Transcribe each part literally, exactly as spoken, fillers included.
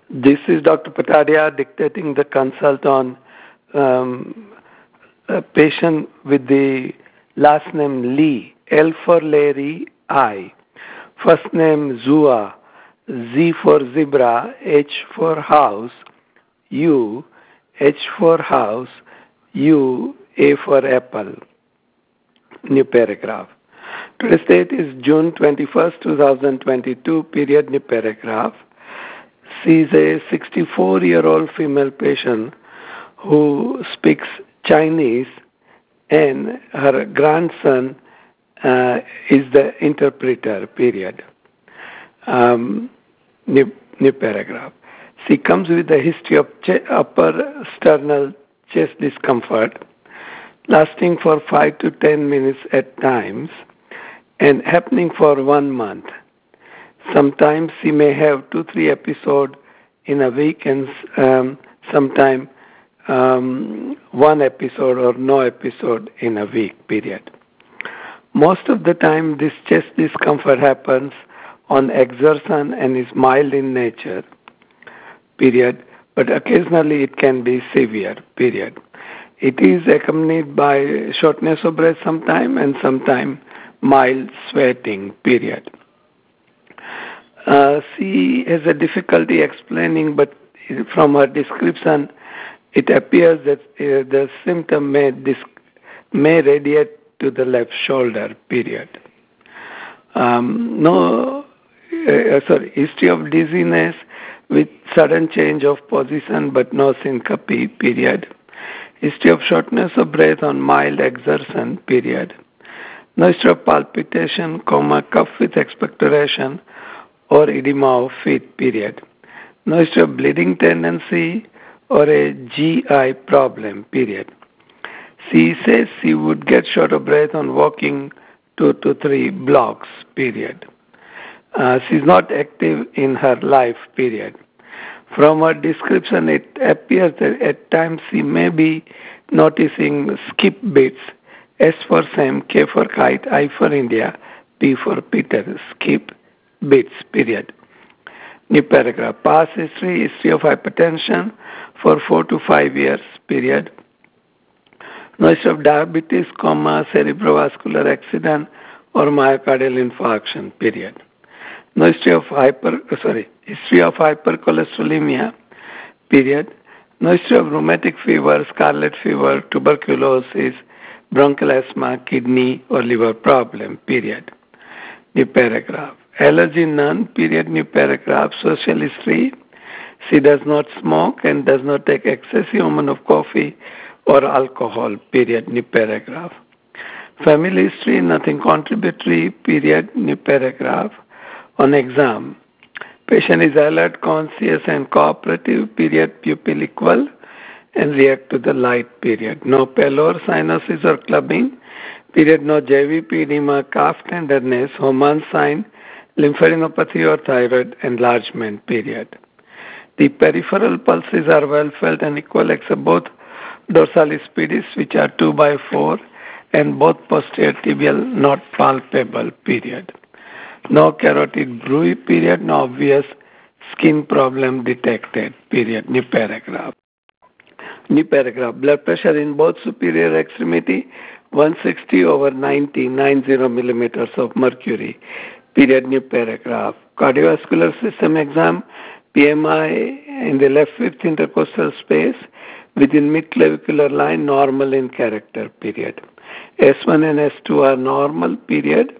This is Doctor Patadia dictating the consult on um, a patient with the last name Lee, L for Larry, I. First name Zua, Z for zebra, H for house, U, H for house, U, A for apple. New paragraph. Today's date is June twenty-first, twenty twenty-two, period, new paragraph. She is a sixty-four-year-old female patient who speaks Chinese, and her grandson uh, is the interpreter, period. Um, new, new paragraph. She comes with a history of ch- upper sternal chest discomfort lasting for five to ten minutes at times and happening for one month. Sometimes she may have two, three episodes in a week, and um, sometimes um, one episode or no episode in a week, period. Most of the time, this chest discomfort happens on exertion and is mild in nature, period, but occasionally it can be severe, period. It is accompanied by shortness of breath sometime and sometime mild sweating, period. Uh, she has a difficulty explaining, but from her description, it appears that uh, the symptom may, disc- may radiate to the left shoulder, period. Um, no, uh, sorry, history of dizziness with sudden change of position but no syncope, period. History of shortness of breath on mild exertion, period. No history of palpitation, comma, cough with expectoration or edema of feet, period. No history of bleeding tendency or a G I problem, period. She says she would get short of breath on walking two to three blocks, period. Uh, she's not active in her life, period. From her description, it appears that at times she may be noticing skip beats, S for Sam, K for kite, I for India, P for Peter, skip beats, period. New paragraph. Past history, history of hypertension for four to five years, period. No history of diabetes, comma, cerebrovascular accident or myocardial infarction, period. No history of hyper, sorry, history of hypercholesterolemia, period. No history of rheumatic fever, scarlet fever, tuberculosis, bronchial asthma, kidney or liver problem, period. New paragraph. Allergy none, period, new paragraph. Social history. She does not smoke and does not take excessive amount of coffee or alcohol, period, new paragraph. Family history, nothing contributory, period, new paragraph. On exam, patient is alert, conscious and cooperative, period, pupil equal and react to the light, period. No pallor, cyanosis or clubbing, period, no J V P, edema, calf tenderness, hormone sign, lymphadenopathy or thyroid enlargement, period. The peripheral pulses are well felt and equal except both dorsalis pedis, which are two by four, and both posterior tibial not palpable, period. No carotid bruit, period, no obvious skin problem detected, period. New paragraph. New paragraph. Blood pressure in both superior extremity, one sixty over ninety, ninety millimeters of mercury, period. New paragraph. Cardiovascular system exam, P M I in the left fifth intercostal space within mid-clavicular line, normal in character, period. S one and S two are normal, period.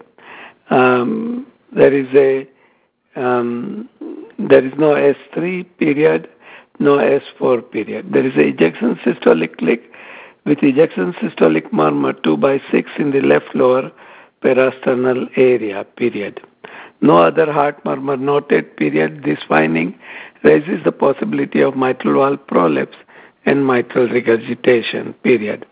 Um, there is a um, there is no S three, period, no S four, period. There is a ejection systolic click with ejection systolic murmur two by six in the left lower parasternal area, period. No other heart murmur noted, period. This finding raises the possibility of mitral valve prolapse and mitral regurgitation, period.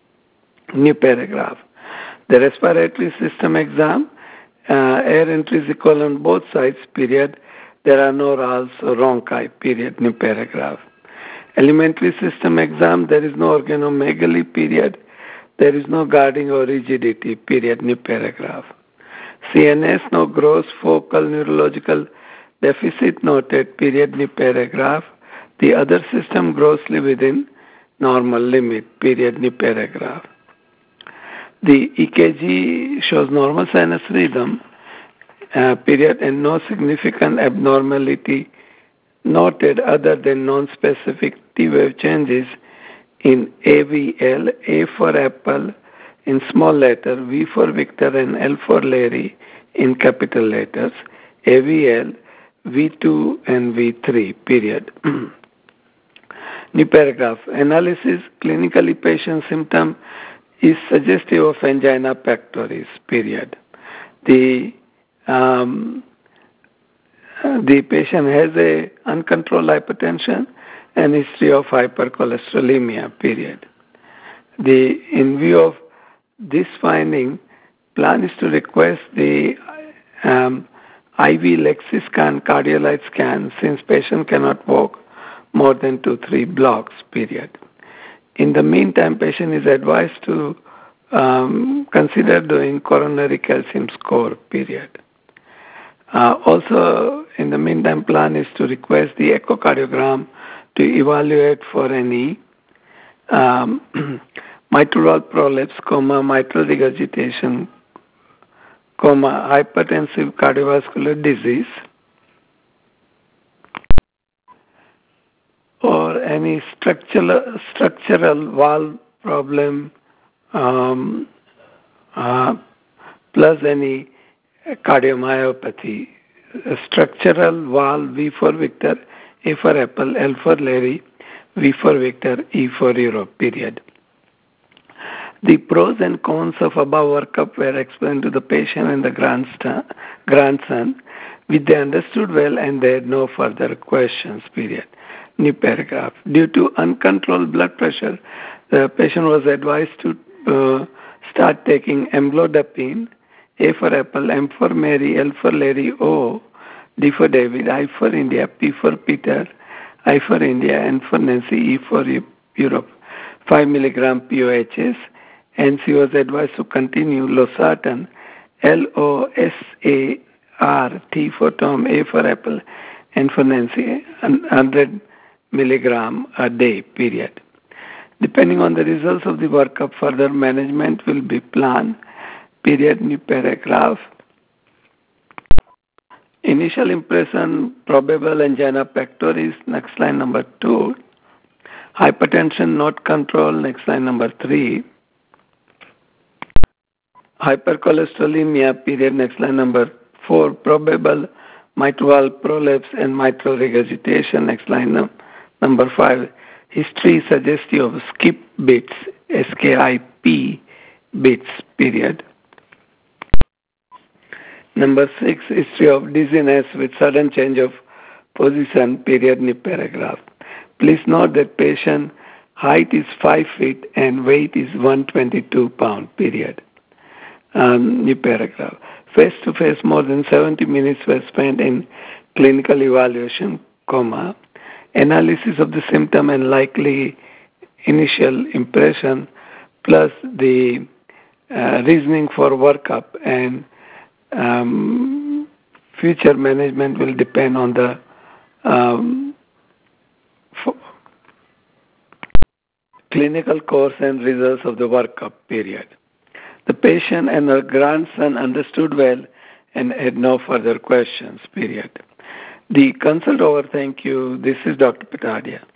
New paragraph. The respiratory system exam, uh, air entries equal on both sides, period. There are no rales or rhonchi, period. New paragraph. Alimentary system exam, there is no organomegaly, period. There is no guarding or rigidity, period. New paragraph. C N S, no gross focal neurological Deficit noted, period, new paragraph. The other system grossly within normal limit, period, new paragraph. The E K G shows normal sinus rhythm, uh, period, and no significant abnormality noted other than non-specific T-wave changes in A V L, A for apple in small letter, V for Victor, and L for Larry in capital letters, A V L, V two, and V three, period. New paragraph. Analysis, clinically patient symptom is suggestive of angina pectoris, period. The um, the patient has a uncontrolled hypertension and history of hypercholesterolemia, period. The, in view of this finding, plan is to request the um, I V Lexiscan cardiolite scan since patient cannot walk more than two, three blocks, period. In the meantime, patient is advised to um, consider doing coronary calcium score, period. Uh, also, in the meantime, plan is to request the echocardiogram to evaluate for any um, mitral prolapse, comma, mitral regurgitation, comma, hypertensive cardiovascular disease, or any structural structural valve problem, um, uh, plus any cardiomyopathy. A structural valve, V for Victor, A for Apple, L for Larry, V for Victor, E for Europe, period. The pros and cons of above workup were explained to the patient and the grandson, which they understood well and they had no further questions, period. New paragraph. Due to uncontrolled blood pressure, the patient was advised to uh, start taking amlodipine, A for Apple, M for Mary, L for Larry, O, D for David, I for India, P for Peter, I for India, N for Nancy, E for Europe, five milligram P O H S, and she was advised to continue losartan, L O S A R, T for Tom, A for Apple, N for Nancy, one hundred milligram a day, period. Depending on the results of the workup, further management will be planned, period, new paragraph. Initial impression, probable angina pectoris, next line number two. Hypertension not controlled, next line number three. Hypercholesterolemia, period, next line number four. Probable mitral prolapse and mitral regurgitation, next line num- number five. History suggestive of skip bits, S K I P bits, period. Number six, history of dizziness with sudden change of position, period, new paragraph. Please note that patient height is five feet and weight is one hundred twenty-two pounds, period. Um, new paragraph. Face-to-face, more than seventy minutes were spent in clinical evaluation, comma, analysis of the symptom and likely initial impression, plus the uh, reasoning for workup, and um, future management will depend on the um, clinical course and results of the workup, period. The patient and her grandson understood well and had no further questions, period. The consult over, thank you. This is Doctor Patadia.